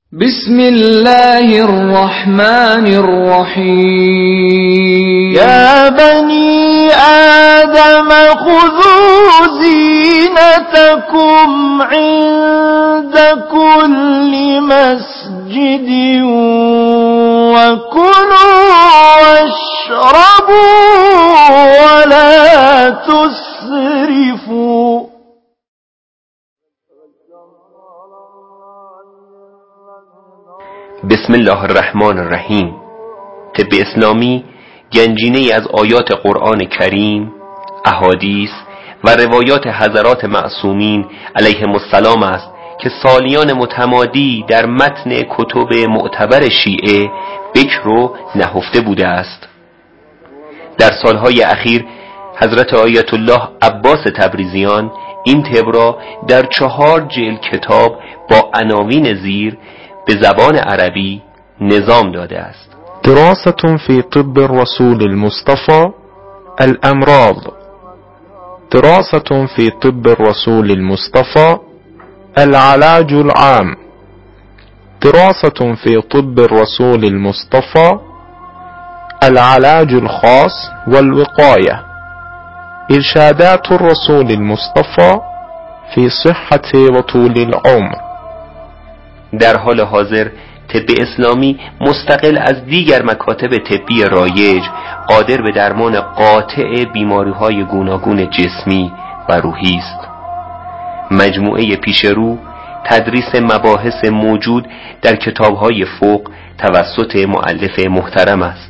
بسم الله الرحمن الرحيم يا بني آدم خذوا زينتكم عند كل مسجد وكلوا واشربوا ولا تسرفوا. بسم الله الرحمن الرحیم. طب اسلامی گنجینه‌ای از آیات قرآن کریم، احادیث و روایات حضرات معصومین علیهم السلام است که سالیان متمادی در متن کتب معتبر شیعه بکر و نهفته بوده است. در سالهای اخیر حضرت آیت الله عباس تبریزیان این طب را در 4 جلد کتاب با عناوین زیر به زبان عربی نظام داده است. دراسة في طب الرسول المصطفى الأمراض. دراسة في طب الرسول المصطفى العلاج العام. دراسة في طب الرسول المصطفى العلاج الخاص والوقاية. إرشادات الرسول المصطفى في صحة وطول العمر. در حال حاضر طب اسلامی مستقل از دیگر مکاتب طبی رایج قادر به درمان قاطع بیماری‌های گوناگون جسمی و روحی است. مجموعه پیشرو تدریس مباحث موجود در کتاب‌های فوق توسط مؤلف محترم است.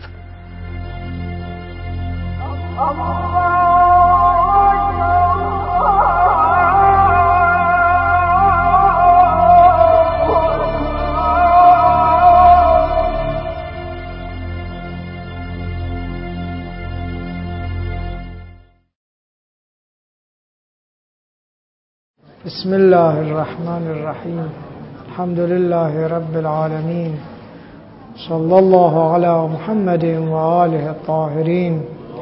بسم الله الرحمن الرحیم. الحمد لله رب العالمین. صلی الله علی محمد و آله الطاهرین.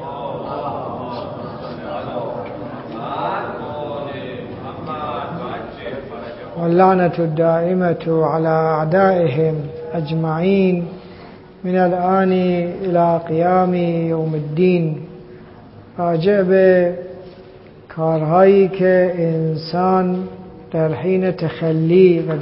واللعنة الدائمة على أعدائهم أجمعين من الآن إلى قيام يوم الدين. راجع به کارهایی که انسان در حین تخلی و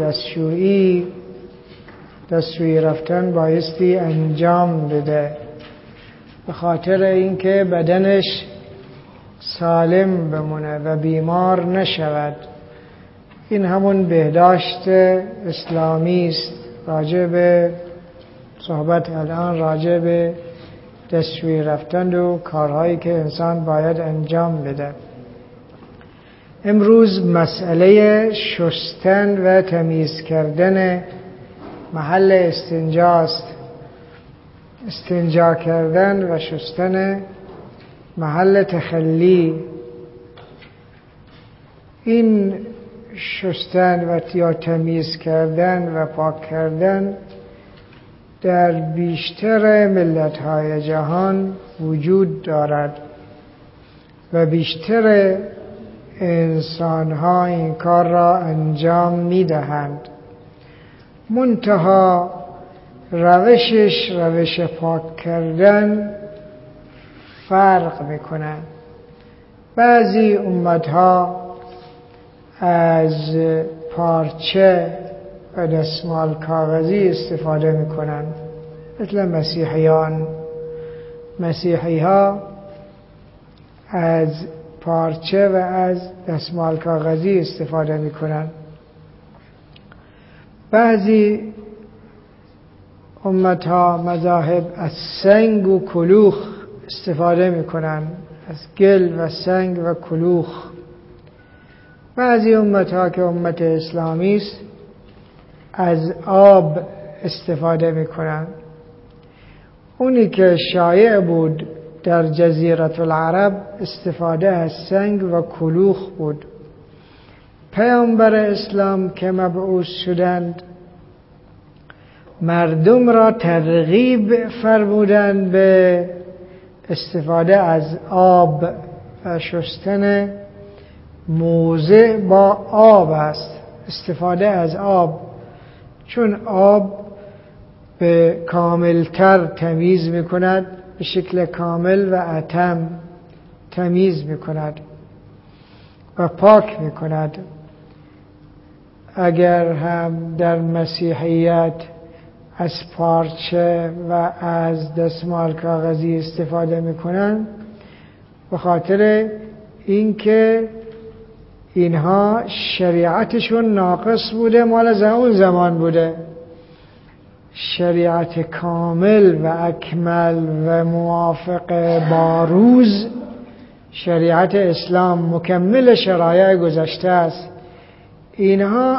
دستشویی رفتن بایستی انجام بده، به خاطر اینکه بدنش سالم بمونه و بیمار نشود. این همون بهداشت اسلامی است. راجع به صحبت الان راجع به دستشویی رفتن و کارهایی که انسان باید انجام بده. امروز مسئله شستن و تمیز کردن محل استنجاست. استنجا کردن و شستن محل تخلی. این شستن و یا تمیز کردن و پاک کردن در بیشتر ملت‌های جهان وجود دارد و بیشتر انسان‌ها این کار را انجام می‌دهند. منتها روش پاک کردن فرق می‌کند. بعضی امت‌ها از پارچه و دستمال کاغذی استفاده می‌کنند، مثل مسیحیان. مسیحی‌ها از پارچه و از دستمال کاغذی استفاده می‌کنند. بعضی امت‌ها مذاهب از سنگ و کلوخ استفاده می‌کنند، از گل و سنگ و کلوخ. بعضی امت‌ها که امت اسلامی است از آب استفاده می‌کنند. اونی که شایع بود در جزیره العرب استفاده از سنگ و کلوخ بود. پیامبر اسلام که مبعوث شدند مردم را ترغیب فرمودند به استفاده از آب و شستن موضع با آب است. استفاده از آب چون آب به کاملتر تمیز میکند، به شکل کامل و اتم تمیز میکند و پاک میکند. اگر هم در مسیحیت از پارچه و از دستمال کاغذی استفاده میکنن، به خاطر اینکه اینها شریعتشون ناقص بوده، مال اون زمان بوده. شریعت کامل و اکمل و موافق با روز شریعت اسلام مکمل شرایع گذشته است. اینها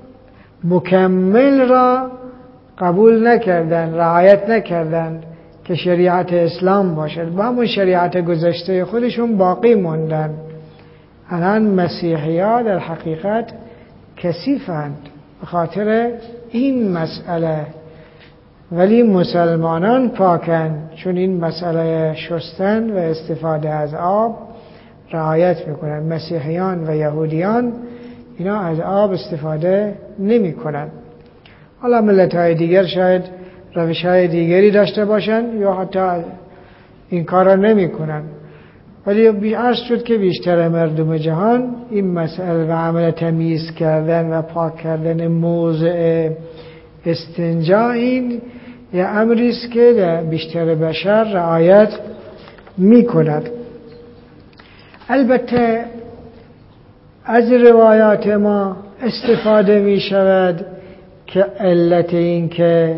مکمل را قبول نکردن، رعایت نکردن که شریعت اسلام باشد، با همون شریعت گذشته خودشون باقی موندن. الان مسیحی ها در حقیقت کثیفند به خاطر این مسئله، ولی مسلمانان پاکن، چون این مسئله شستن و استفاده از آب رعایت میکنن. مسیحیان و یهودیان اینا از آب استفاده نمی کنن. حالا ملت های دیگر شاید روش های دیگری داشته باشن یا حتی این کار را نمی کنن، ولی عرض شد که بیشتر مردم جهان این مسئله و عمل تمیز کردن و پاک کردن موضع استنجا این یه امری است که بیشتر بشر رعایت می کند. البته از روایات ما استفاده می شود که علت این که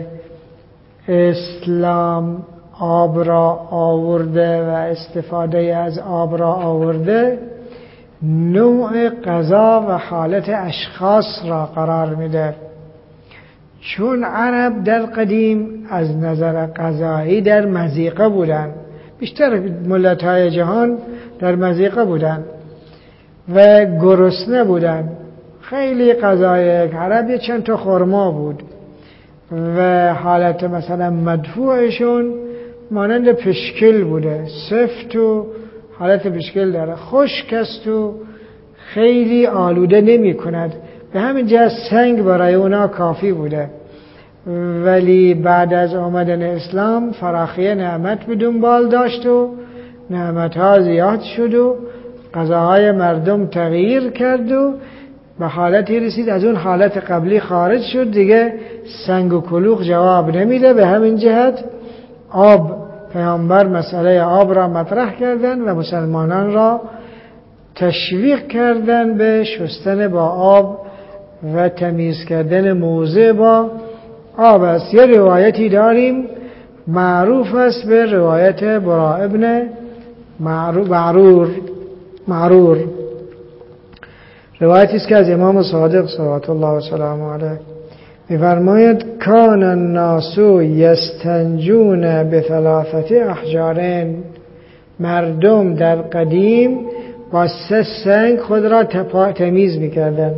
اسلام آب را آورده و استفاده از آب را آورده، نوع غذا و حالت اشخاص را قرار میده. چون عرب در قدیم از نظر غذایی در مضیقه بودن، بیشتر ملت‌های جهان در مضیقه بودن و گرسنه بودن. خیلی غذای عرب چند تا خرما بود و حالت مثلا مدفوعشون مانند پشکل بوده، سفت و حالت پشکل داره، خشک است و خیلی آلوده نمی کند. به همین جهت سنگ برای اونا کافی بوده. ولی بعد از آمدن اسلام فراخی نعمت به دنبال داشت و نعمتها زیاد شد و غذاهای مردم تغییر کرد و به حالتی رسید از اون حالت قبلی خارج شد، دیگه سنگ و کلوخ جواب نمیده. به همین جهت آب، پیامبر مسئله آب را مطرح کردن و مسلمانان را تشویق کردن به شستن با آب و تمیز کردن موضع با آب است. یه روایتی داریم معروف است به روایت براء ابن معرور. روایتی است که از امام صادق صلوات الله و سلامه علیه می‌فرماید کان الناس یستنجون بثلاثه احجار، مردم در قدیم با 3 سنگ خود را تمیز می‌کردند.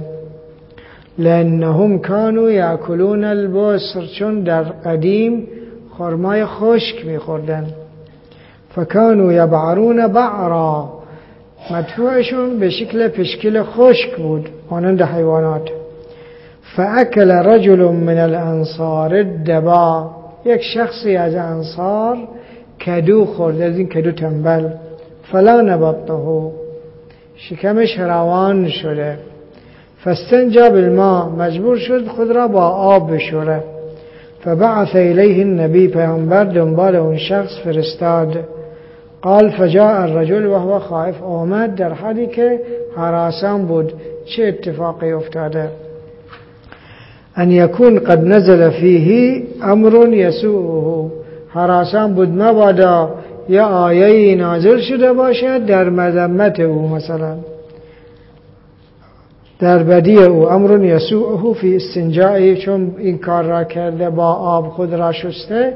لأنهم كانوا یأکلون البصر، چون در قدیم خرمای خشک می‌خوردن. فکانوا یبعرون بعرا، مدفوعشون به شکل پشکل خشک بود مانند حیوانات. فاکل رجل من الانصار الدبا، یک شخصی از انصار کدو خورد، از این کدو تنبل. فلا نبطه، شکمش روان شده. فاستنجا بالماء، مجبور شد خود را با آب بشوره. فبعث الیه النبی، پیامبر دنبال اون شخص فرستاد. قال فجاء الرجل وهو خائف، آمد در حالی که هراسان بود. چه اتفاقی افتاده؟ ان یکون قد نزل فیه امر یسوءه، هراسان بود مبادا یا آیه نازل شده باشد در مذمت او، مثلا در بدی او. امر یسوءه فی استنجاء، چون این کار را کرده با آب خود را شسته،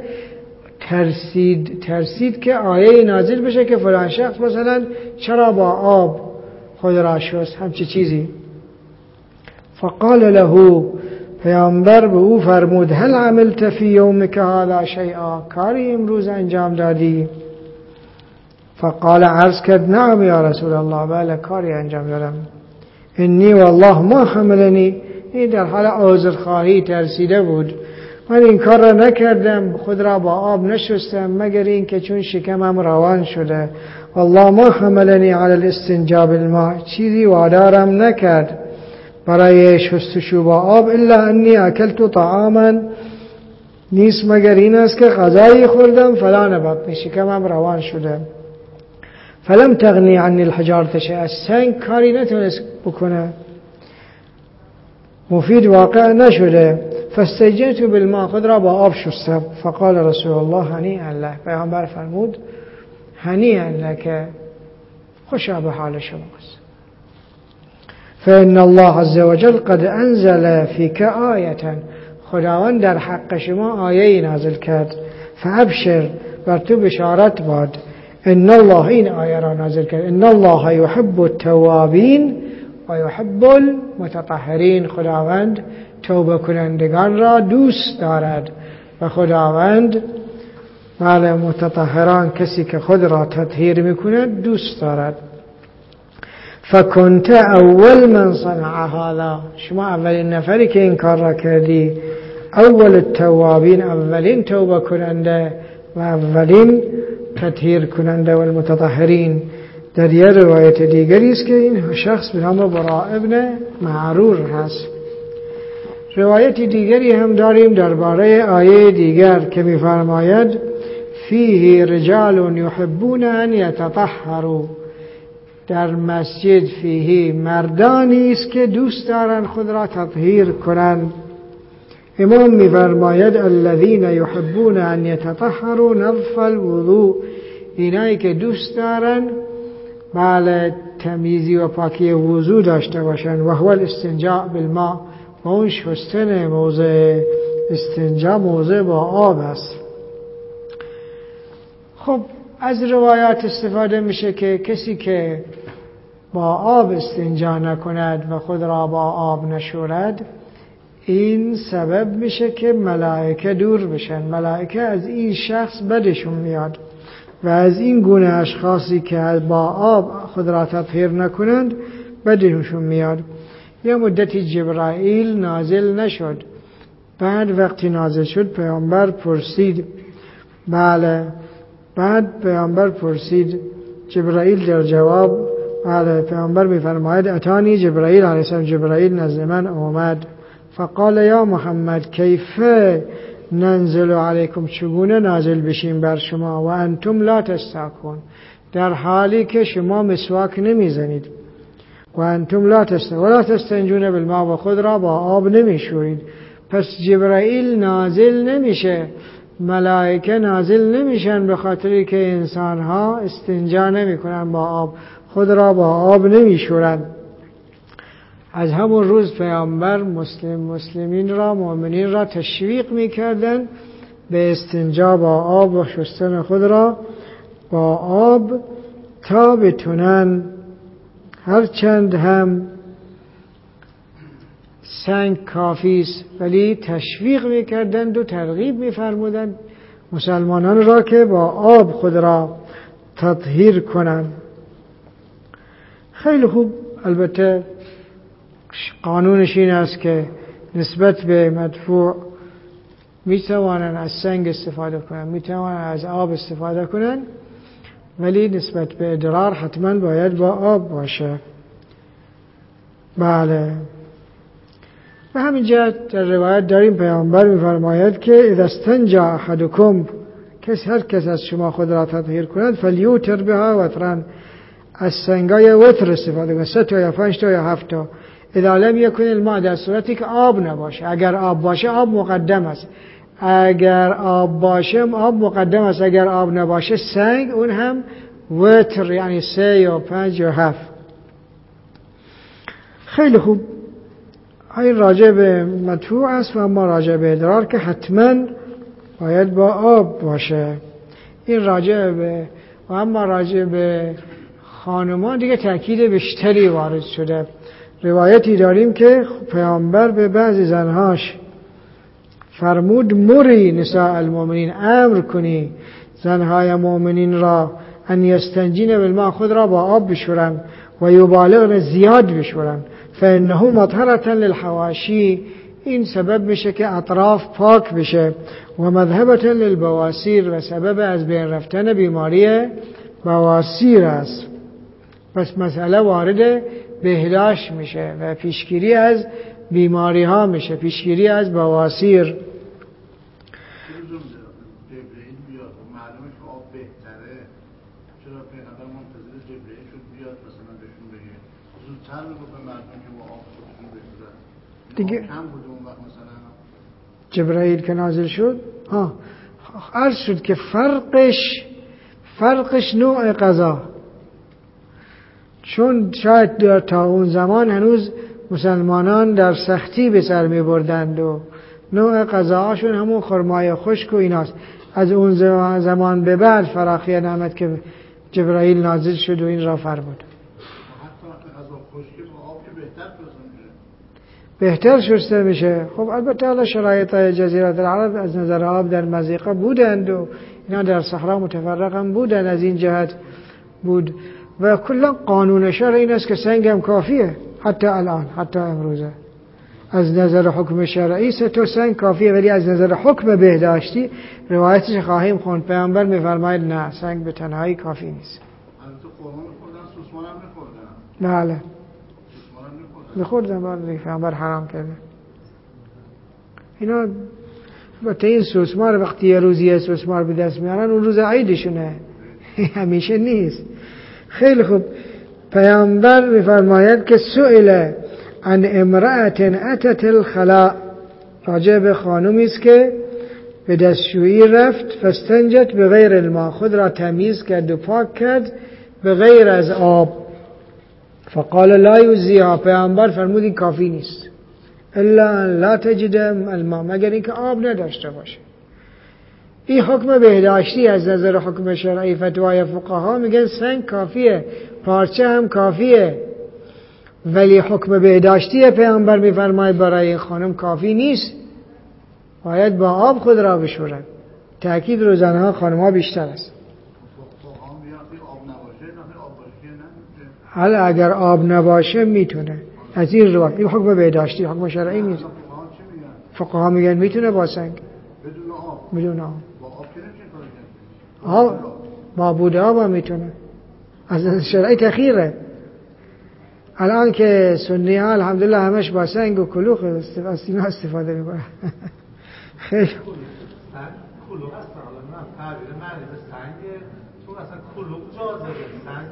ترسید که آیه نازل بشه که فلان شخص مثلا چرا با آب خود را شست، همچی چیزی. فقال له، پیامبر به او فرمود هل عملت فی یومک هذا شیئا، کاری امروز انجام دادی؟ فقال، عرض کرد نعم یا رسول الله، بله کاری انجام دادم. انی والله ما حملنی این در حال عذرخواهی ترسیده بود. من این کار را نکردم، خود را با آب نشستم مگر این که چون شکمم روان شده. والله ما حملنی علی الاستنجاء بالماء، چیزی وادارم نکرد برای شستشو با آب الا انی اکلت طعاما، نیست مگر این است که غذایی خوردم فلان بطنی، شکمم روان شده. فلم تغنی عنی الحجارة شیئا، سنگ کاری نتونست بکنه، مفید واقع نشده. فاستنجیت بالماء، خود را با آب شستم. فقال رسول الله هنیئا لک، پیامبر فرمود هنیئا لک، خوشا به حال شماست. فإن الله عز وجل قد انزل فیک آیة، خداوند در حق شما آیه نازل کرد. فابشر، بر تو بشارت باد. ان الله، این آیه را نازل کرد، ان الله یحب التوابین و یحب المتطهرین، خداوند توبه کنندگان را دوست دارد و خداوند متطهران، کسی که خود را تطهیر میکند، دوست دارد. فکنت اول من صنع هذا، شما اولین نفری که این کار را کردی. اول التوابین، اولین توبه کننده و اولین تطهیر کننده و المتطهرین. در یه روایت دیگری است که این شخص به نام براء ابن معرور هست. روایت دیگری هم داریم درباره آیه دیگر که می‌فرماید فیه رجال یحبون ان یتطهروا، در مسجد فیه مردانی است که دوست دارند خود را تطهیر کنند. امام می‌فرماید الذین یحبون ان یتطهروا نظف الوضوء، اینایی که دوست دارند تمیزی و پاکی وضو داشته باشند. و هو الاستنجاء بالماء، و اون شستن موضع استنجا موضع با آب است. خب از روایات استفاده میشه که کسی که با آب استنجا نکند و خود را با آب نشورد، این سبب میشه که ملائکه دور بشن. ملائکه از این شخص بدشون میاد و از این گونه اشخاصی که با آب خود را تطهیر نکنند بدشون میاد. یه مدتی جبرائیل نازل نشد، بعد وقتی نازل شد پیامبر پرسید، بعد پیامبر پرسید، جبرائیل در جواب پیامبر میفرماید اتانی جبرائیل علیه السلام، جبرائیل نزد من آمد. فقال یا محمد کیف ننزل علیکم، چگونه نازل بشیم بر شما و انتم لا تستاکون، در حالی که شما مسواک نمیزنید. و انتم لا تستاکون ولا تستنجون بالماء، و خود را با آب نمیشورید. پس جبرائیل نازل نمیشه، ملائکه نازل نمیشن به خاطری که انسانها استنجا نمیکنن با آب، خود را با آب نمیشورند. از همون روز پیامبر مسلمین را، مؤمنین را تشویق میکردن به استنجا با آب و شستن خود را با آب تا بتونن، هرچند هم سنگ کافیست ولی تشویق میکردند و ترغیب میفرمودند مسلمانان را که با آب خود را تطهیر کنند. خیلی خوب. البته قانونش این است که نسبت به مدفوع میتوانند از سنگ استفاده کنند، میتوانند از آب استفاده کنند، ولی نسبت به ادرار حتما باید با آب باشه. بله. به همین جهت در روایت داریم پیامبر میفرماید که اذا استنجا احدکم، هر کس از شما خود را تطهیر کند فلیوتر بها وترن، از سنگای وتر استفاده کنند، 3 تا یا 5 تا یا 7 تا. اذا لم یکن الماء، در صورتی که آب نباشه. اگر آب باشه آب مقدم است، اگر آب باشه آب مقدم است، اگر آب نباشه سنگ، اون هم وتر، یعنی 3 یا 5 یا 7. خیلی خوب. این راجع به مدفوع است و اما راجع به ادرار که حتما باید با آب باشه. این راجع به و اما راجع به خانمان دیگه تأکید بیشتری وارد شده. روایتی داریم که پیامبر به بعضی زنهاش فرمود مری نساء المؤمنین، امر کنی زنهای مؤمنین را ان یستنجین بالماء، خود را با آب بشورن و یبالغن، زیاد بشورن. فانه مطهرة للحواشی، این سبب میشه که اطراف پاک بشه، و مذهبة للبواسیر، و سبب از بین رفتن بیماری بواسیر است. پس مسئله وارد بهداشت میشه و پیشگیری از بیماری ها میشه، پیشگیری از بواسیر. دیگه جبرائیل که نازل شد عرض شد که فرقش نوع قضا، چون شاید تا اون زمان هنوز مسلمانان در سختی به سر می بردند و نوع غذاهاشون همون خرمای خشک و ایناست. از اون زمان به بعد فراخی آمد که جبرائیل نازل شد و این را فرمود. بهتر شسته میشه. خب البته حالا شرایط جزیره العرب از نظر آب در مضیقه بودند و اینا در صحرا متفرق هم بودند، از این جهت بود. و کلا قانون شرع این است که سنگ هم کافیه، حتی الان، حتی امروزه از نظر حکم شرعی 3 تا سنگ کافیه. ولی از نظر حکم بهداشتی روایتش خواهیم خوند، پیامبر میفرماید نه، سنگ به تنهایی کافی نیست. بله میخوردن، بله پیامبر حرام کرده اینا. البته این سوسمار وقتی یه روزی سوسمار به دست میارن اون روز عیدشونه، همیشه نیست. خیلی خوب. پیامبر میفرماید که سئل عن امرأة اتت الخلاء، راجع به خانومی است که به دستشویی رفت، فاستنجت به غیر الماء، خود را تمیز کرد و پاک کرد به غیر از آب. فقال لا یجزیها، پیامبر فرمود این کافی نیست، الا لا تجد الماء، مگر اینکه آب نداشته باشه. این حکم بهداشتی از نظر حکم شرعی. فتوای فقها میگن سنگ کافیه، پارچه هم کافیه، ولی حکم بهداشتی پیامبر میفرماید برای این خانم کافی نیست، باید با آب خود را بشورد. تأکید رو زنها خانمها بیشتر است. حالا اگر آب نباشه میتونه، از این روایت، این حکم بهداشتی، حکم شرعی نیست. فقها میگن میتونه با سنگ، بدون آب. با بود آب هم میتونه. از شرعی تخیره. الان که سنی ها الحمدلله همش با سنگ و کلوخ استفاده میکنه. خیلی کلوخ هست. حالا من تعبیر معنی به سنگ، چون اصلا کلوخ جاذبه، سنگ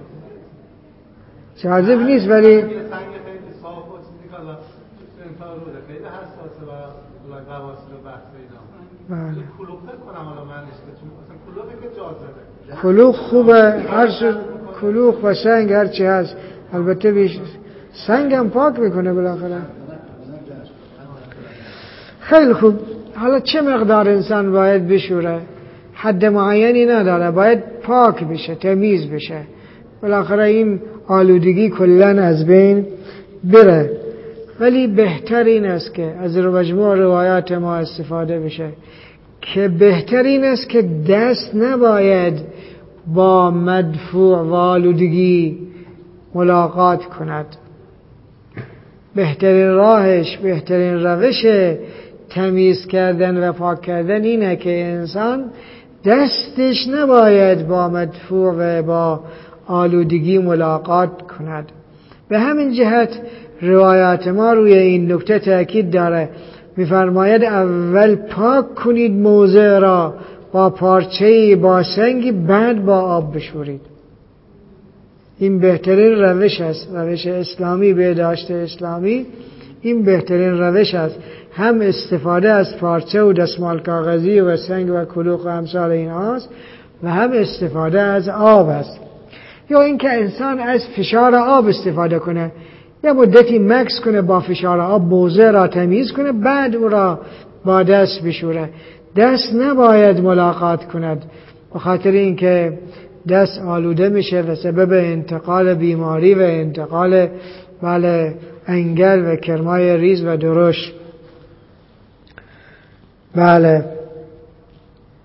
جاذب نیست، ولی سنگ خیلی صاف و چیزی که حالا انتا روده خیلی حساسه و قواصل و بحث اینا. کلوخ کنم حالا معنیش که چون اصلا کلوخه که جاذبه. کلوخ خوبه، هر کلوخ و سنگ هر چی هست. البته بیش سنگ هم پاک میکنه بالاخره. خیلی خوب. حالا چه مقدار انسان باید بشوره؟ حد معینی نداره، باید پاک بشه، تمیز بشه، بالاخره این آلودگی کلن از بین بره. ولی بهتر این است که از مجموع روایات ما استفاده بشه که بهتر این است که دست نباید با مدفوع و آلودگی ملاقات کند. بهترین راهش، بهترین روش تمیز کردن و پاک کردن اینه که انسان دستش نباید با مدفوع و با آلودگی ملاقات کند. به همین جهت روایات ما روی این نکته تأکید داره. می‌فرماید اول پاک کنید موضع را با پارچه‌ای، با سنگی، بعد با آب بشورید. این بهترین روش است، روش اسلامی، بهداشت اسلامی این بهترین روش است. هم استفاده از پارچه و دستمال کاغذی و سنگ و کلوخ و امثال این هاست و هم استفاده از آب است. یا اینکه انسان از فشار آب استفاده کنه، یه مدتی مکس کنه با فشار آب، موضع را تمیز کنه، بعد او را با دست بشوره. دست نباید ملاقات کند، به خاطر اینکه دست آلوده میشه و سبب انتقال بیماری و انتقال انگل و کرمای ریز و درشت. بله،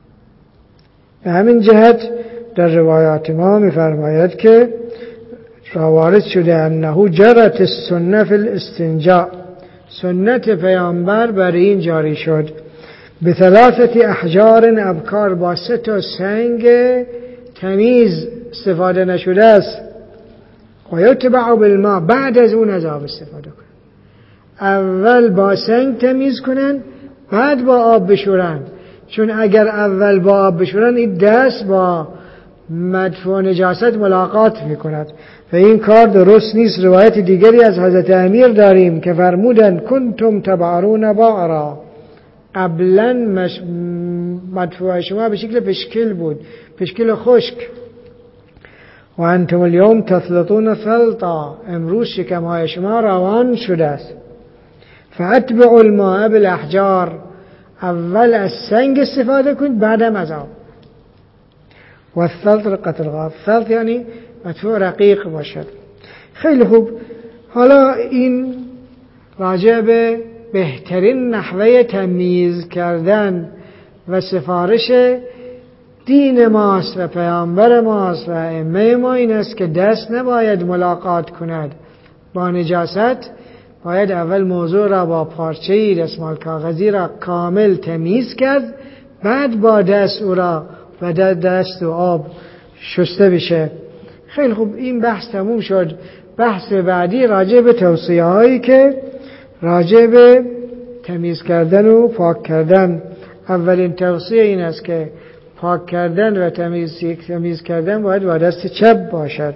به همین جهت در روایات ما می‌فرماید که وارد شده انه جرت السنه فی الاستنجاء، سنت پیامبر بر این جاری شد، به 3 احجار ابکار، با 3 سنگ تمیز استفاده نشده است. و یتبع بالماء، بعد از اون از آب استفاده کنن. اول با سنگ تمیز کنن بعد با آب بشورن، چون اگر اول با آب بشورن این دست با مدفوع نجاست ملاقات میکند و این کار درست نیست. روایت دیگری از حضرت امیر داریم که فرمودند کنتم تبعرون بعرا، قبلا مدفوع شما به شکل پشکل بود، پشکل خشک، و انتم اليوم تثلطون ثلطا، امروز شکمهای شما روان شده است. فاتبعوا الماء بالاحجار، اول از سنگ استفاده کنید بعدم از آب. و الثلط رقة الغاف، ثلط یعنی مدفوع رقیق باشد. خیلی خوب، حالا این راجع به بهترین نحوه تمیز کردن و سفارش دین ماست و پیامبر ماست و ائمه ما این است که دست نباید ملاقات کند با نجاست، باید اول موضوع را با پارچه‌ای دستمال کاغذی را کامل تمیز کرد، بعد با دست او را و دست و آب شسته بشه. خیلی خوب، این بحث تموم شد. بحث بعدی راجع به توصیه هایی که راجع به تمیز کردن و پاک کردن. اولین توصیه این است که پاک کردن و تمیز کردن باید با دست چپ باشد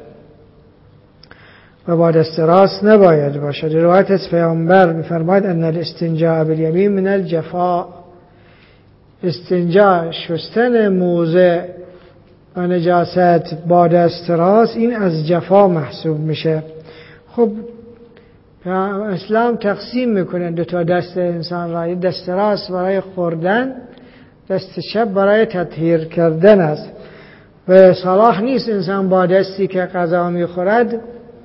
و با دست راست نباید باشد. روایت از پیامبر می‌فرماید ان الاستنجاء بالیمین من الجفاء، استنجا شستن موضع و نجاست با دست راست این از جفا محسوب میشه. خب اسلام تقسیم میکنه 2 دست انسان را، دست راست برای خوردن، دست چپ برای تطهیر کردن است و صلاح نیست انسان با دستی که غذا میخورد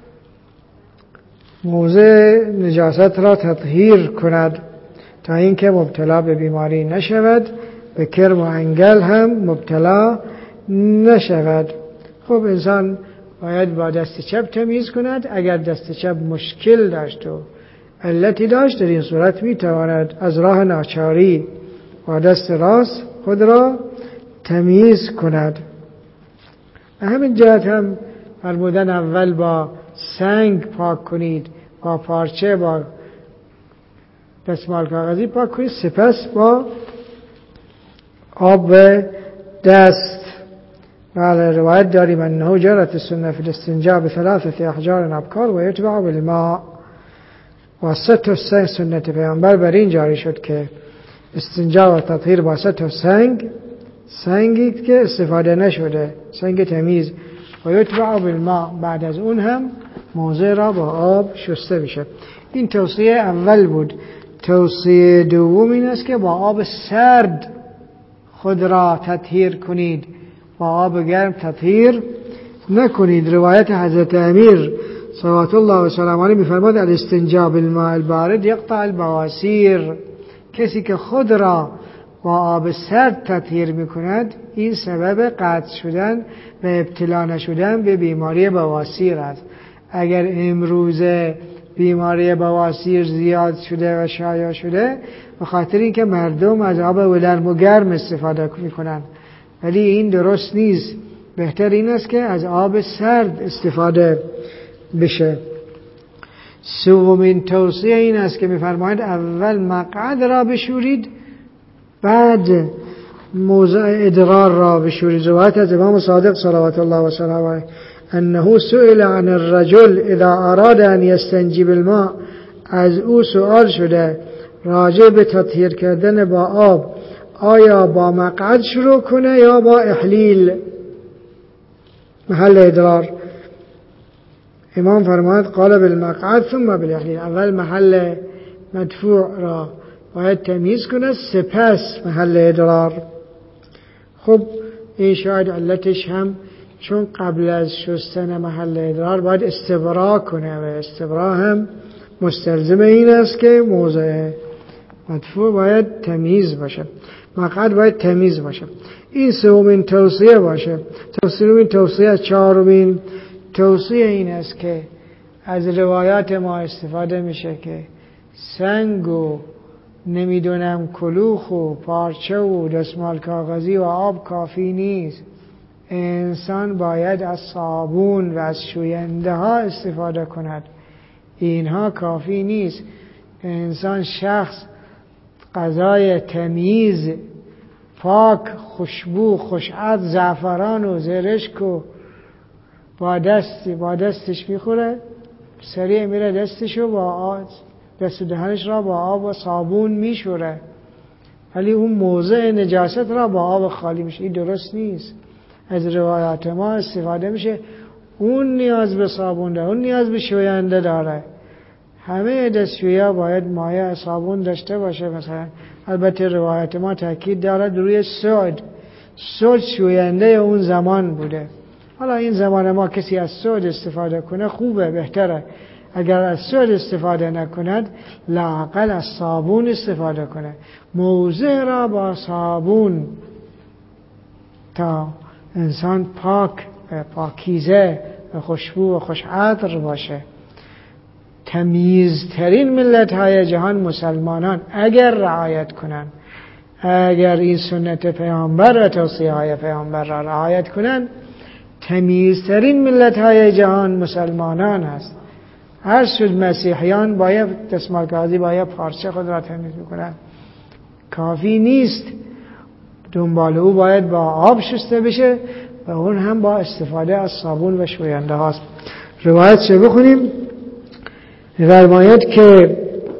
موضع نجاست را تطهیر کند تا اینکه مبتلا به بیماری نشود، به کرم و انگل هم مبتلا نشود. خب انسان باید با دست چپ تمیز کند. اگر دست چپ مشکل داشت و علتی داشت در این صورت میتواند از راه ناچاری با دست راست خود را تمیز کند. همین جهت هم فرمودن اول با سنگ پاک کنید، با پارچه با دستمال کاغذی پاک کنید، سپس با آب و دست. بله، روایت داریم انه جرت السنه فی الاستنجاء ب3 احجار ابکار و یتبع بالماء، و 3 سنت پیامبر بر این جاری شد که استنجا و تطهیر با 3 سنگی که استفاده نشده، سنگ تمیز، و یتبع بالماء، بعد از اون هم موضع را با آب شسته بشه. این توصیه اول بود. توصیه دوم این است که با آب سرد خود را تطهیر کنید، با آب گرم تطهیر نکنید. روایت حضرت امیر صلوات الله و سلامه علیه می‌فرماید الاستنجاء بالماء البارد یقطع البواسیر، کسی که خود را با آب سرد تطهیر می‌کند این سبب قطع شدن و ابتلا نشدن به بیماری بواسیر است. اگر امروز بیماری بواسیر زیاد شده و شایع شده به خاطر اینکه مردم از آب ولرم و گرم استفاده می‌کنند، ولی این درست نیست. بهتر این است که از آب سرد استفاده بشه. سومین توصیه این است که می‌فرمایند اول مقعد را بشورید بعد موضع ادرار را بشورید. روایت از امام صادق صلوات الله و سلامه علیه انه سئل عن الرجل اذا اراد ان يستنجي بالماء، از او سؤال شده راجع به تطهیر کردن با آب آیا با مقعد شروع کنه یا با احلیل محل ادرار؟ امام فرماید قال بالمقعد ثم بالاحلیل، اول محل مدفوع را باید تمیز کنه سپس محل ادرار. خب این شاید علتش هم چون قبل از شستن محل ادرار باید استبرا کنه و استبرا هم مستلزم این است که موضع مدفوع باید تمیز باشه، مقعد باید تمیز باشه. این سومین توصیه باشه. چهارمین توصیه این است که از روایات ما استفاده میشه که سنگ و نمیدونم کلوخ و پارچه و دستمال کاغذی و آب کافی نیست. انسان باید از صابون و از شوینده ها استفاده کند. اینها کافی نیست. انسان شخص غذای تمیز پاک خوشبو خوشعطر زعفران و زرشک و با دستش میخوره، سریع میره دستشو با دست دهنش را با آب و صابون میشوره، ولی اون موضع نجاست را با آب خالی میشه. این درست نیست. از روایات ما استفاده میشه اون نیاز به صابون داره، اون نیاز به شوینده داره. همه دستشویی باید مایع صابون داشته باشه. مثلا البته روایت ما تاکید دارد روی سود شوینده اون زمان بوده. حالا این زمان ما کسی از سود استفاده کنه خوبه، بهتره. اگر از سود استفاده نکند لااقل از صابون استفاده کنه، موضع را با صابون تا انسان پاکیزه و خوشبو و خوشعطر باشه. تمیزترین ملت های جهان مسلمانان اگر رعایت کنن، اگر این سنت پیامبر و توصیه های پیامبر را رعایت کنن، تمیزترین ملت های جهان مسلمانان است. هر شد مسیحیان باید دستمال کاغذی باید پارچه خود را تمیز میکنن، کافی نیست. دنبال او باید با آب شسته بشه و اون هم با استفاده از صابون و شوینده هاست. روایت چه بخونیم؟ فرماید که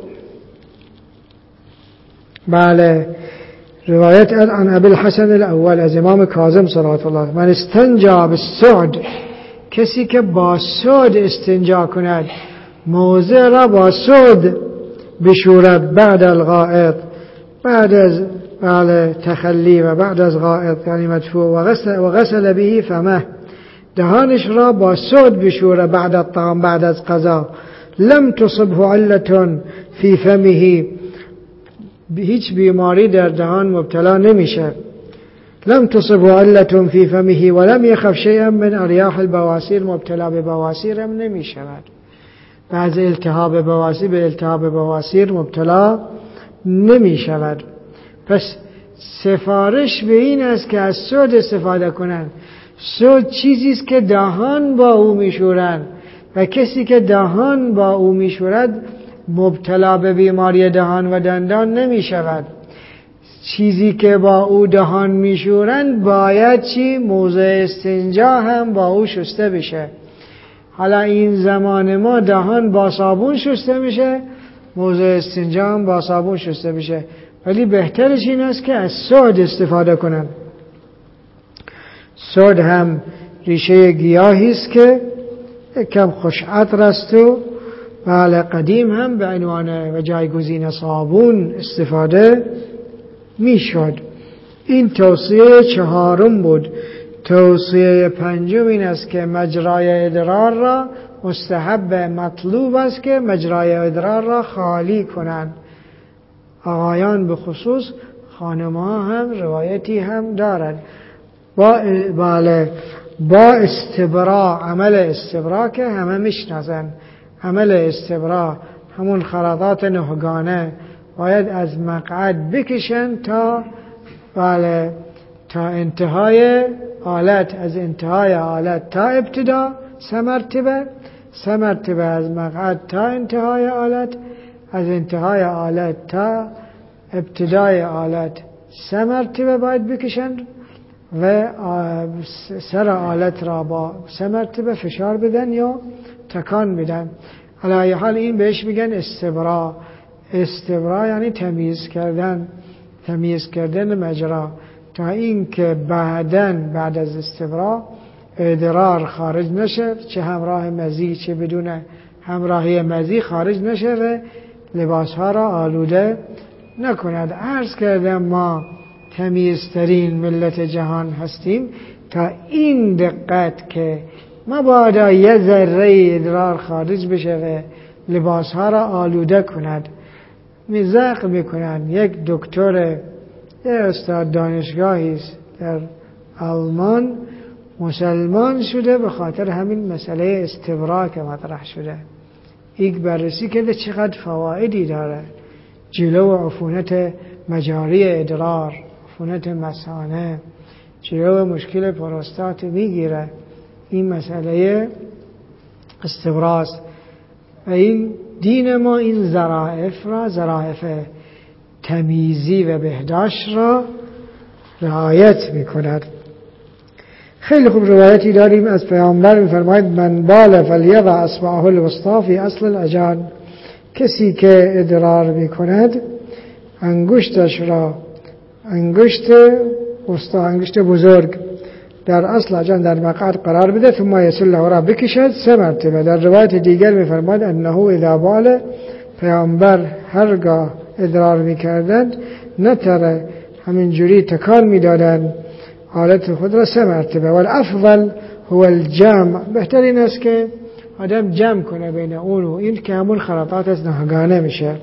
بله، روایت عن ابی الحسن الاول از امام کاظم صلوات الله، من استنجا بالسعد، کسی که با سعد استنجا کند، موضع را با سعد بشورد، بعد الغائط، بعد از تخلی و بعد از غائط یعنی مدفوع، و غسل به فمه، دهانش را با سعد بشوره، بعد الطعام بعد از غذا، لم تصبه علة فی فمه، هیچ بیماری در دهان مبتلا نمیشه. لم تصبه علة فی فمه ولم یخف شیئا من اریاح البواسیر، مبتلا به بواسیر هم نمیشود. بعض التهاب بواسیر به التهاب بواسیر مبتلا نمیشود. پس سفارش به این است که از سعد استفاده کنند. سعد چیزی است که دهان با او میشورند و کسی که دهان با او میشورد مبتلا به بیماری دهان و دندان نمی شود. چیزی که با او دهان میشورند باید چی؟ موضع استنجا هم با او شسته بشه. حالا این زمان ما دهان با صابون شسته میشه، موضع استنجا هم با صابون شسته بشه، ولی بهترش این است که از سعد استفاده کنن. سعد هم ریشه گیاهی است که کم خوشعطر است و بله قدیم هم به عنوان و جایگزین صابون استفاده میشد. این توصیه چهارم بود. توصیه پنجم این است که مجرای ادرار را مستحب مطلوب است که مجرای ادرار را خالی کنند. آقایان به خصوص، خانم‌ها هم روایتی هم دارد. با استبرا، عمل استبرا که همه میشناسن، عمل استبرا همون خراطات نهگانه باید از مقعد بکشن تا انتهای آلت، از انتهای آلت تا ابتدا 3 مرتبه از مقعد تا انتهای آلت، از انتهای آلت تا ابتدای آلت 3 مرتبه باید بکشن و سر آلت را با 3 مرتبه فشار بدن یا تکان بدن. علی حال این بهش میگن استبرا. استبرا یعنی تمیز کردن مجرا، تا این که بعد از استبرا ادرار خارج نشه، چه همراه مزی چه بدون همراهی مزی خارج نشه و لباسها را آلوده نکند. عرض کردم ما تمیزترین ملت جهان هستیم تا این دقت که مبادا یه ذره ادرار خارج بشه و لباسها را آلوده کند. مزاق میکنن. یک دکتر، یه استاد دانشگاهی است در آلمان، مسلمان شده به خاطر همین مسئله استبرا که مطرح شده. یک بررسی کرده چقدر فوائدی داره، جلو عفونت مجاری ادرار، عفونت مثانه، جلو مشکل پروستات میگیره. این مسئله استبراست و این دین ما این ظرافت تمیزی و بهداشت را رعایت میکند. خیلی خوب روایتی داریم از پیامبر میفرماید من بال فلیضع اصبعه الوسطی فی اصل العجان، کسی که ادرار میکند انگشتش را، انگشت وسطا، انگشت بزرگ در اصل عجان در مقعد قرار بده، ثم یسله را بکشد 3 مرتبه. در روایت دیگر میفرماید انه اذا بال، پیامبر هرگاه ادرار میکردند نتره، همینجوری تکان میدادند حالت خود را 3 مرتبه. والافضل هو الجمع، بهترین است که آدم جمع کنه بین اون و این که همون خلطات از ناگهانه میشه.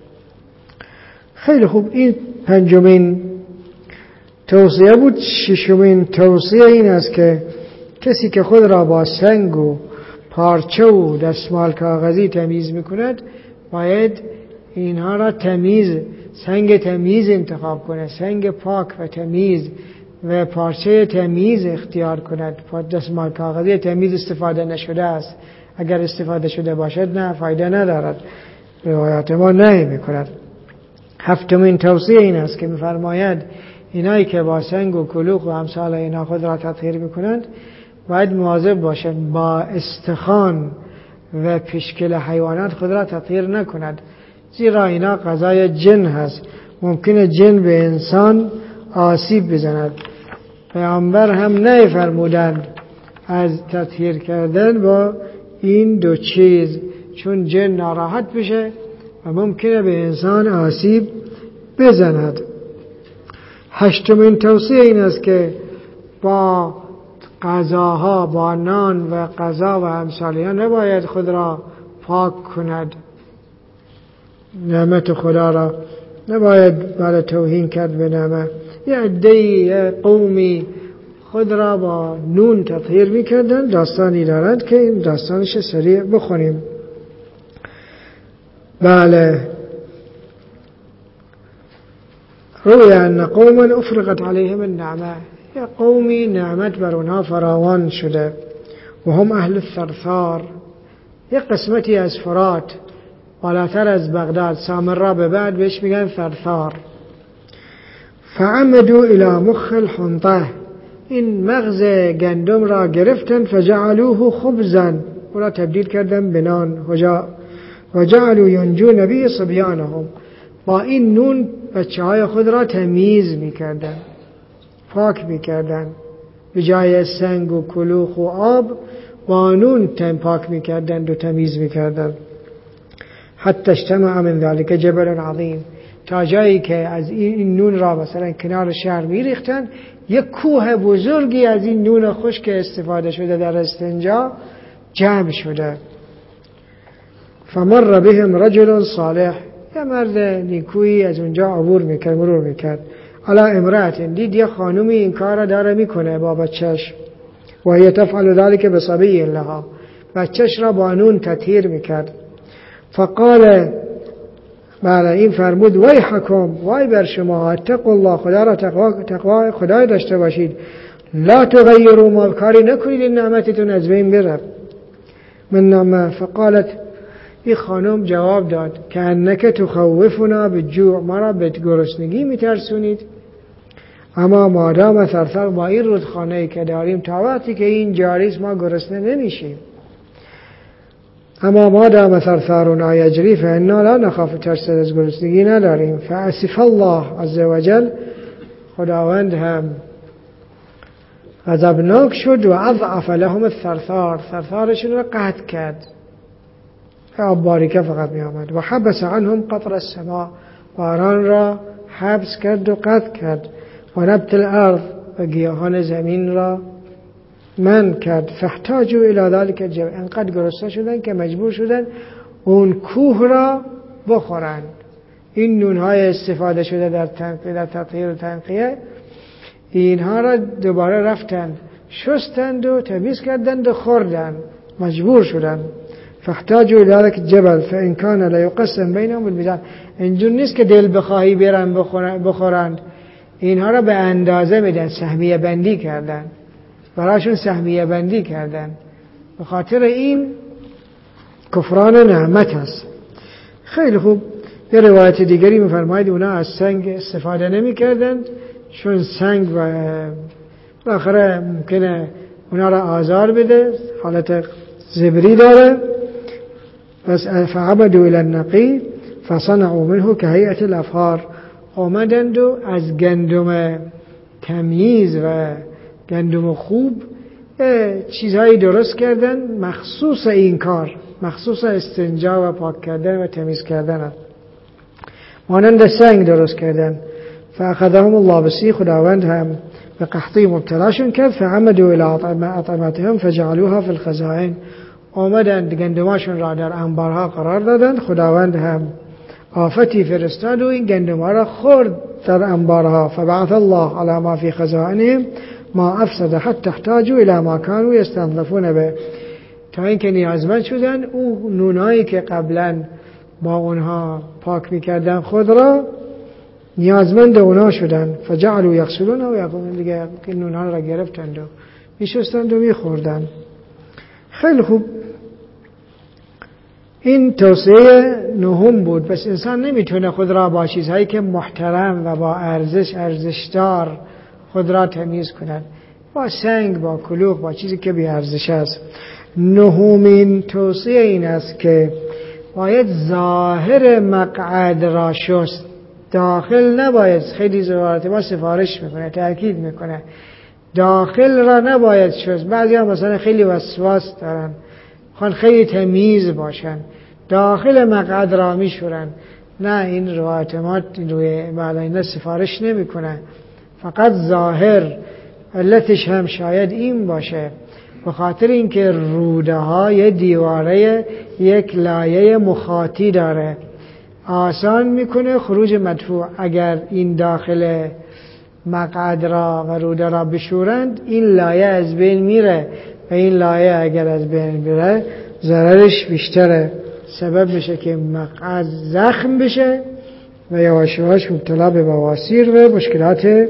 خیلی خوب، این 5مین توصیه بود. 6مین توصیه این است که کسی که خود را با سنگ و پارچه و دستمال کاغذی تمیز میکند باید اینها را سنگ تمیز انتخاب کنه، سنگ پاک و تمیز و پارچه تمیز اختیار کند. دستمال کاغذی تمیز استفاده نشده است، اگر استفاده شده باشد نه، فایده ندارد، روایات ما نهی میکند. 7مین توصیه این است که میفرماید اینایی که با سنگ و کلوخ و امثال اینا خود را تطهیر میکنند باید مواظب باشند با استخوان و پشکل حیوانات خود را تطهیر نکند، زیرا اینا غذای جن هست، ممکنه جن به انسان آسیب بزند. پیامبر هم نفرمودند از تطهیر کردن با این 2 چیز، چون جن ناراحت بشه و ممکنه به انسان آسیب بزند. 8مین توصیه این است که با غذاها، با نان و غذا و امثالیها نباید خود را پاک کند، نعمت خدا را نباید برای توهین کرد به نعمت. یه عده‌ای قومی خود را با نون تطهیر میکردن، داستانی دارند که این داستانش سریع بخونیم. بله، روی ان قوما افرغت علیهم النعمه، یه قومی نعمت بر اونها فراوان شده، و هم اهل الثرثار، یه قسمتی از فرات بالاتر از بغداد، سامرا به بعد بهش میگن ثرثار. فعمدوا الى مخ الحنطه، این مغز گندم را گرفتن، فجعلوه خبزا، او را تبدیل کردن به نان، و جعلوا ینجون به صبیانهم، با این نون بچه های خود را تمیز میکردن، پاک میکردن، به جای سنگ و کلوخ و آب با نون پاک میکردن و تمیز میکردن. حتی اجتمع من ذلك جبل عظیم، تا جایی که از این نون را مثلا کنار شهر میریختن، یک کوه بزرگی از این نون خشک استفاده شده در استنجا جمع شده. فمر بهم رجل صالح، یه مرد نیکویی از اونجا مرور میکرد. علی امرأة، دید یه خانومی این کار را داره میکنه با بچهش، و هی تفعل ذلك بصبی لها، بچهش را با نون تطهیر میکرد. فقال، بله، این فرمود ویحکم، وای بر شما، اتقوا الله، خدا را تقوا خدا داشته باشید، لا تغیروا ما، کاری نکنید این نعمتتون از بین بره. من نعمه. فقالت، این خانم جواب داد که انک تخوفنا بالجوع، ما را به گرسنگی میترسونید، اما مادام ثرثار، با این رودخانه‌ای که داریم تا وقتی که این جاریست ما گرسنه نمیشیم. اما مادام ثرثارنا یجری فانا لا نخاف، ترس از گرسنگی نداریم. فاسف الله عز وجل، خداوند هم غضبناک شد و اضعف لهم الثرثار، ثرثارشون را قطع کرد، آب باریکه فقط می آمد. و حبس عنهم قطر السماء، باران را حبس کرد و قطع کرد. و نبت الارض، و گیاهان زمین را من کرد. فاحتاجوا الى ذلك الجبل، انقدر گرسنه شدن که مجبور شدن اون کوه را بخورند. این نونهای استفاده شده در تطهیر و تنقیه، اینها را دوباره رفتن شستند و تمیز کردند و خوردند، مجبور شدند. فاحتاجوا الى ذلك الجبل فان كان لا يقسم بينهم بالميزان. اینجور نیست که دل بخواهی برن بخورند، اینها را به اندازه میدن، سهمیه بندی کردن، براشون سهمیه بندی کردن. به خاطر این کفران نعمت هست. خیلی خوب. یه روایت دیگری میفرماید اونا از سنگ استفاده نمی کردند چون سنگ بالاخره ممکنه اونا را آزار بده، حالت زبری داره. بس فعبدوا الى النقی فصنعوا منه كهيئة الافخار. آمدند و از گندم تمیز و گندم خوب چیزهایی درست کردن مخصوص این کار، مخصوص استنجا و پاک کردن و تمیز کردن، مانند سنگ درست کردن. فاخذهم الله بسی، خداوند هم به قحطی مبتلاشون کرد. فعمدوا الى اطعمتهم فجعلوها في الخزائن. آمدند گندماشون را در انبارها قرار دادند، خداوند هم آفتی فرستاد و این گندمها را خورد در انبارها. فبعث الله على ما في خزائنهم ما افسد حتى احتاجوا الى ما كانوا يستنظفون به. تا اینکه نیازمند شدن اون نونایی که قبلا با اونها پاک میکردن خود را، نیازمند اونا شدن. فجعلوا یغسلون و یاکلون. دیگه این نونها را گرفتند و میشستند و میخوردند. خیلی خوب. این توصیه نهم بود. بس انسان نمیتونه خود را با چیزهایی که محترم و با ارزشدار خود را تمیز کند، با سنگ، با کلوخ، با چیزی که بی ارزش است. نهمین توصیه این است که باید ظاهر مقعد را شست، داخل نباید. خیلی زوارت ما سفارش میکنه، تأکید میکنه داخل را نباید شست. بعضی ها مثلا خیلی وسواس دارن، خوان خیلی تمیز باشن، داخل مقعد را میشورن. نه، این روایت ما روی بعد سفارش نمیکنه، فقط ظاهر. علتش هم شاید این باشه، به خاطر اینکه روده های دیواره یک لایه مخاطی داره، آسان میکنه خروج مدفوع. اگر این داخل مقعد را و روده را بشورند، این لایه از بین میره و این لایه اگر از بین بره ضررش بیشتره، سبب میشه که مقعد زخم بشه و یواش یواش مبتلا به بواسیر و مشکلات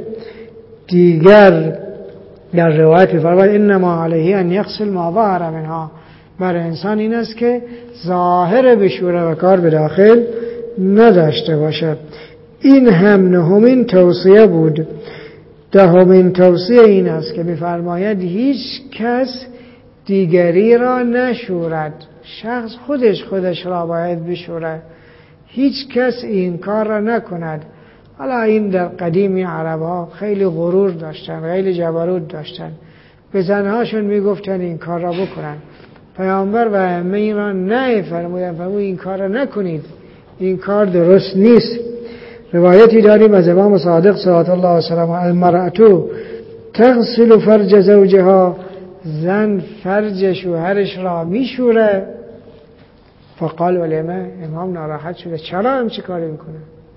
دیگر. در روایت می‌فرماید انما علیه ان یغسل ما ظهر منها. بر انسان این است که ظاهر بشوره و کار به داخل نداشته باشد. این هم نهمین توصیه بود. دهمین توصیه این است که می‌فرماید هیچ کس دیگری را نشورد، شخص خودش را باید بشورد، هیچ کس این کار را نکند. حالا این در قدیمی عرب‌ها خیلی غرور داشتن، خیلی جبروت داشتن، به زنهاشون میگفتن این کار را بکنن. پیامبر و ائمه این را نفرمودن، فرمود این کار را نکنید، این کار درست نیست. روایتی داریم از امام صادق صلوات الله علیه و سلم: المرأة تغسل فرج زوجها، زن فرج شوهرش را میشوره. فقال ولما، امام ناراحت شده، چرا همچی کاری میکنه؟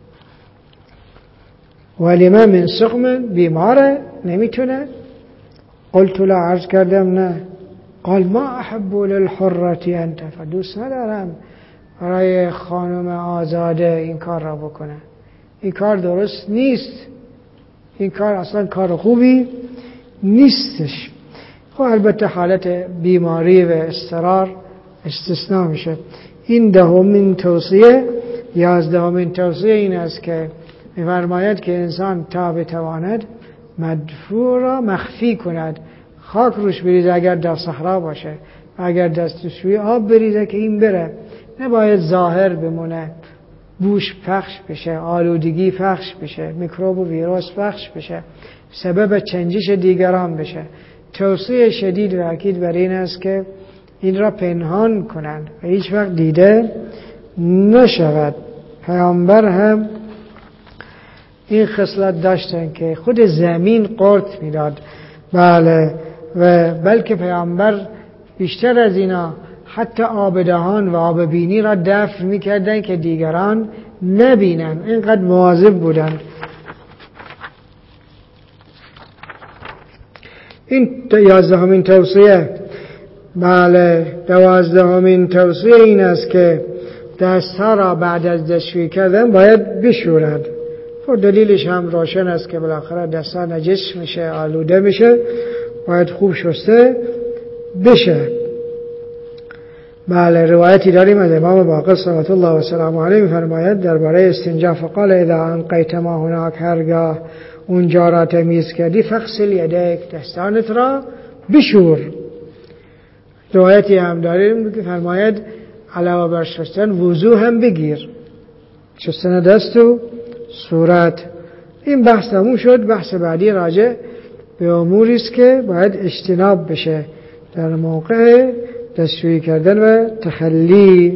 ولما من سقم، بیماره نمیتونه. قلت لا، عرض کردم نه. قال ما احب للحرة انت، دوست ندارم برای خانم آزاده این کار را بکنه، این کار درست نیست، این کار اصلا کار خوبی نیستش. خب البته حالت بیماری و اضطرار استثناء میشه. این دهمین توصیه. 11مین توصیه این است که می‌فرماید که انسان تا بتواند مدفوع را مخفی کند، خاک روش بریزه اگر در صحرا باشه، اگر دستشوی آب بریزه که این بره، نباید ظاهر بمونه، بوش پخش بشه، آلودگی پخش بشه، میکروب و ویروس پخش بشه، سبب چنجش دیگران بشه. توصیه شدید و اکید بر این است که این را پنهان کنند و هیچ وقت دیده نشود. پیامبر هم این خصلت داشتن که خود زمین قرط میداد. بله، و بلکه پیامبر بیشتر از اینا حتی آب دهان و آب بینی را دفع میکردن که دیگران نبینن، اینقدر مواظب بودن. این 11مین توصیه. بله 12مین توصیه این است که دستها را بعد از دستشویی کردن باید بشورد. خب دلیلش هم روشن است که بالاخره دستها نجس میشه، آلوده میشه، باید خوب شسته بشه. بله روایتی داریم از امام باقر صلوات الله و سلامه علیه میفرماید درباره استنجا فقال اذا انقیت ما هناک، هرگاه اونجا را تمیز کردی فغسل یدیک، دستانت را بشور. روایتی هم داریم که فرماید علاوه بر شستن وضو هم بگیر، شستن دست و صورت. این بحث تموم شد. بحث بعدی راجع به اموری است که باید اجتناب بشه در موقع دستشویی کردن و تخلی.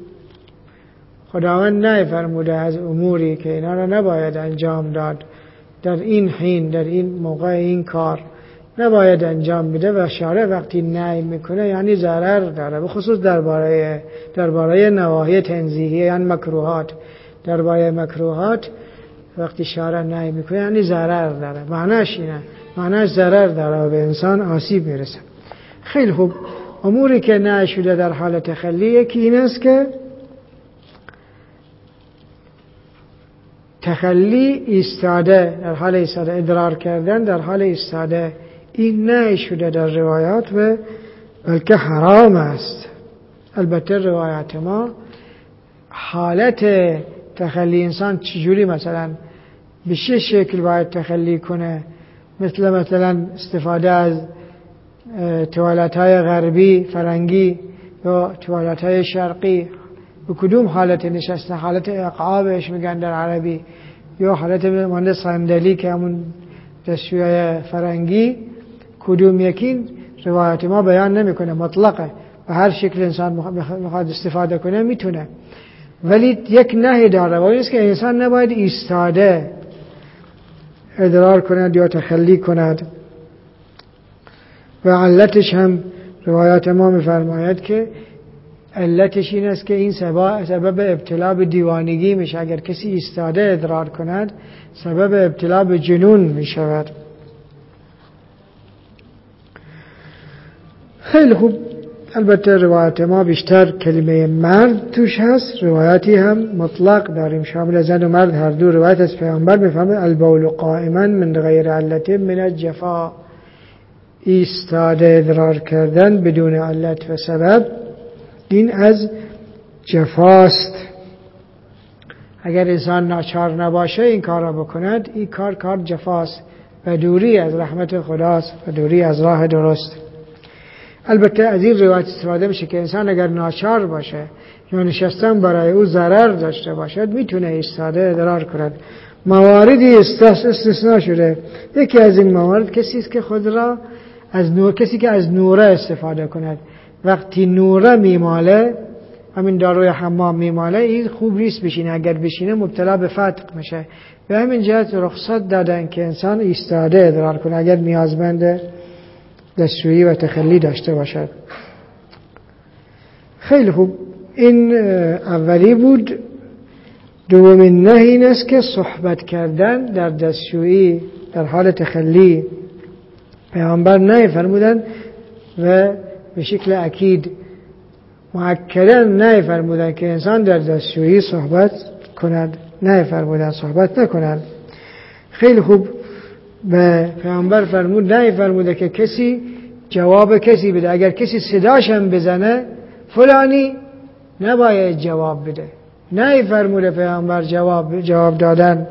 خداوند نفرموده از اموری که اینا را نباید انجام داد در این حین، در این موقع این کار نباید انجام بده و شارع وقتی نهی میکنه یعنی ضرر داره، به خصوص درباره نواهی تنزیهی یعنی مکروهات. درباره مکروهات وقتی شارع نهی میکنه یعنی ضرر داره، معناش اینه، معناش ضرر داره و به انسان آسیب میرسه. خیلی خوب. اموری که نهی شده در حال تخلی یکی این است که تخلی ایستاده، در حال ایستاده، ادرار کردن در حال ایستاده، این نهی شده در روایات و بلکه حرام است. البته روایات ما حالت تخلی انسان چجوری، مثلا به چه شکل باید تخلی کنه، مثلا استفاده از توالت‌های غربی فرنگی یا توالت‌های شرقی، به کدوم حالت نشستن، حالت اقعابش میگن در عربی، یا حالت مانند صندلی که همون دستشویی فرنگی، کدوم یکی روایت ما بیان نمیکنه، مطلقه و هر شکل انسان میخواد استفاده کنه میتونه. ولی یک نهی داره و این است که انسان نباید ایستاده ادرار کند یا تخلی کند. و علتش هم روایات ما میفرماید که علتش این است که این سبب ابتلا به دیوانگی میشه. اگر کسی ایستاده ادرار کند سبب ابتلا به جنون میشود. خیلی خوب. البته روایات ما بیشتر کلمه مرد توش هست، روایاتی هم مطلق داریم شامل زن و مرد هر دو. روایت از پیامبر میفهمه البول قائما من غیر علت من الجفا، ایستاده ادرار کردن بدون علت و سبب این از جفاست. اگر انسان ناچار نباشه این کار را بکند، این کار جفاست و دوری از رحمت خداست و دوری از راه درست. البته از این روایت استفاده میشه که انسان اگر ناچار باشه یا نشستن برای او ضرر داشته باشد میتونه ایستاده ادرار کند. مواردی استثناء شده. یکی از این موارد کسی است که خود را از نور، کسی که از نوره استفاده کند، وقتی نوره میماله، همین داروی حمام میماله، این خوب نیست بشینه، اگر بشینه مبتلا به فتق میشه. به همین جهت رخصت دادن که انسان ایستاده ادرار کنه اگر نیازمند دستشویی و تخلی داشته باشد. خیلی خوب. این اولی بود. دومین نهی این است که صحبت کردن در دستشویی در حال تخلی پیامبر نهی فرمودن و به شکل اکید مؤکدا نهی فرمودن که انسان در دستشویی صحبت کند، نهی فرمودن صحبت نکند. خیلی خوب. به پیامبر فرمود نهی فرموده که کسی جواب کسی بده. اگر کسی صداشم بزنه فلانی نباید جواب بده. نهی فرموده پیامبر جواب دادن.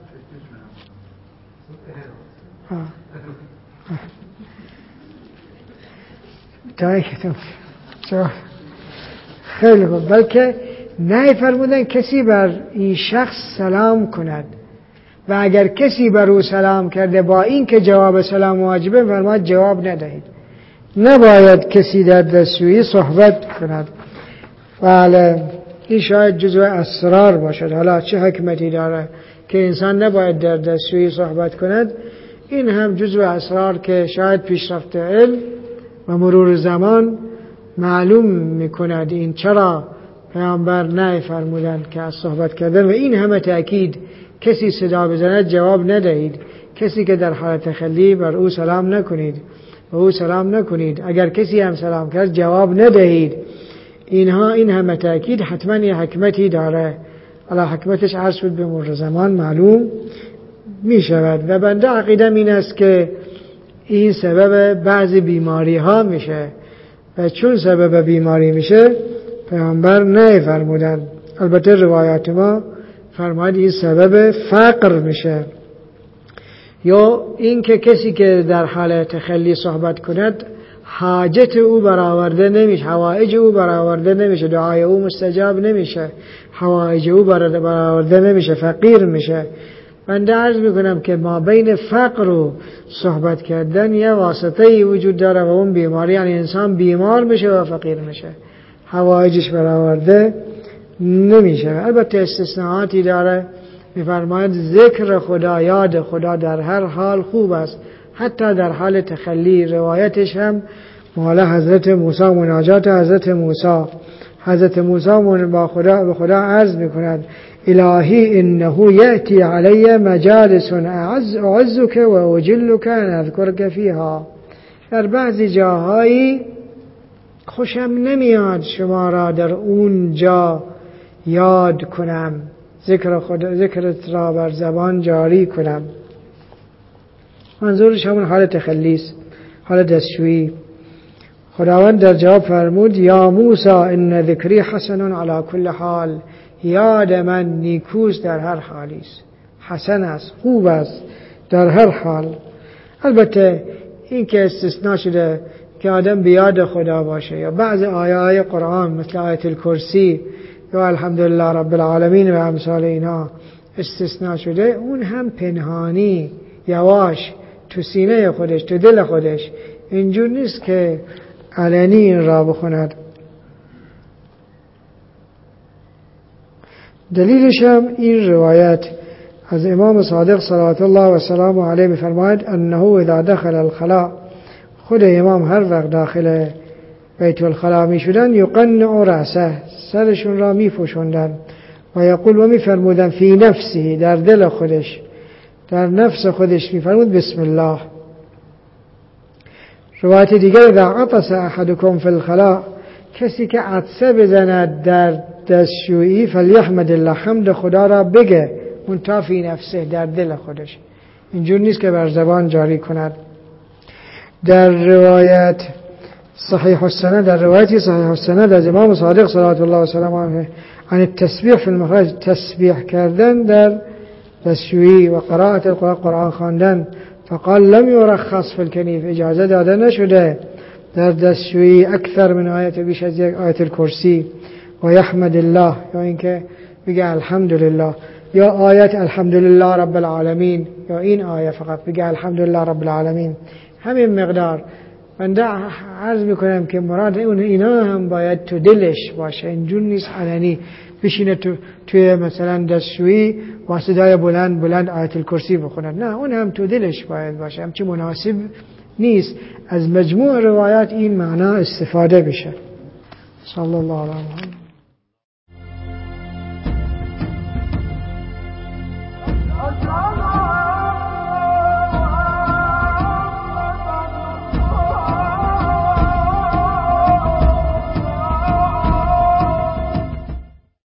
خیلی خوب. بلکه نهی فرمودن کسی بر این شخص سلام کند و اگر کسی بر او سلام کرده با این که جواب سلام واجبه فرماید جواب ندهید. نباید کسی در دستشویی صحبت کند. بله این شاید جزو اسرار باشد. حالا چه حکمتی داره که انسان نباید در دستشویی صحبت کند؟ این هم جزو اسرار که شاید پیشرفت علم و مرور زمان معلوم میکند این چرا پیامبر نهی فرمودند که از صحبت کردن و این همه تأکید کسی صدا بزند جواب ندهید، کسی که در حالت تخلی بر او سلام نکنید. به او سلام نکنید، اگر کسی هم سلام کرد جواب ندهید. اینها این همه تأکید حتما یه حکمتی داره. حالا حکمتش عرض شد به مرور زمان معلوم می شود و بنده عقیدم این است که این سبب بعضی بیماری ها میشه و چون سبب بیماری میشه پیامبر نه فرمودن. البته روایات ما فرماید این سبب فقر میشه، یا این که کسی که در حال تخلی صحبت کند حاجت او برآورده نمیشه، حوائج او برآورده نمیشه، دعای او مستجاب نمیشه، حوائج او برآورده نمیشه، فقیر میشه. بنده عرض میکنم که ما بین فقر و صحبت کردن یه واسطه‌ای وجود داره و اون بیماری، یعنی انسان بیمار میشه و فقیر میشه، حوائجش برآورده نمیشه. البته استثناءاتی داره، میفرماید ذکر خدا، یاد خدا در هر حال خوب است، حتی در حال تخلی. روایتش هم مال حضرت موسی، مناجات حضرت موسی. حضرت موسی با خدا به خدا عرض میکند الهی انه یأتی علی مجالس اعزک و اجلک ان اذکرک فیها. در بعضی جاهایی خوشم نمیاد شما را در اون جا یاد کنم، ذکرت را بر زبان جاری کنم. منظورش همون حال تخلیص، حال دستشویی. خداوند در جواب فرمود یا موسی ان ذکری حسن علی کل حال، یاد من نیکوست در هر حالی است، حسن است، خوب است در هر حال. البته این که استثناء شده که آدم بیاد خدا باشه، یا بعض آیات قرآن مثل آیت الکرسی یا الحمدلله رب العالمین و امثال اینا استثناء شده، اون هم پنهانی یواش تو سینه خودش، تو دل خودش، اینجور نیست که علنی این را بخوند. دلیلش هم این روایت از امام صادق صلوات الله و سلام علیه می‌فرماید انه اذا دخل الخلاء، خود امام هر وقت داخل بیت الخلاء میشدن یقنع رأسه، سرشون را میپوشوندن و یقول و میفرمودن فی نفسه، در دل خودش، در نفس خودش میفرمود بسم الله. روایت دیگر اذا عطس احدکم فی الخلاء، کسی که عطسه بزند در دستشویی فلیحمد الله، حمد خدا را بگه، منتها فی نفسه، در دل خودش، اینجور نیست که بر زبان جاری کند. در روایت صحیح السند، در روایتی صحیح السند از امام صادق صلوات الله و سلام علیه عن التسبیح فی المخرج، تسبیح کردن در دستشویی و قرائت القرآن، قرآن خواندن. فقال لم يرخص فی الکنیف، اجازه داده نشده در دستشویی اکثر من آیت، بیش از یک آیت الکرسی. و یحمد الله، یا اینکه بگه الحمدلله، یا آیت الحمدلله رب العالمین، یا این آیه فقط بگه الحمدلله رب العالمین، همین مقدار. بنده عرض میکنم که مراد اون اینا هم باید تو دلش باشه، اینجور نیست علنی بشینه توی مثلا دستشویی با صدای بلند بلند آیت الکرسی بخوند، نه، اون هم تو دلش باید باشه، همچی مناسب نیست. از مجموع روایات این معنا استفاده بشه. صلی الله علیه و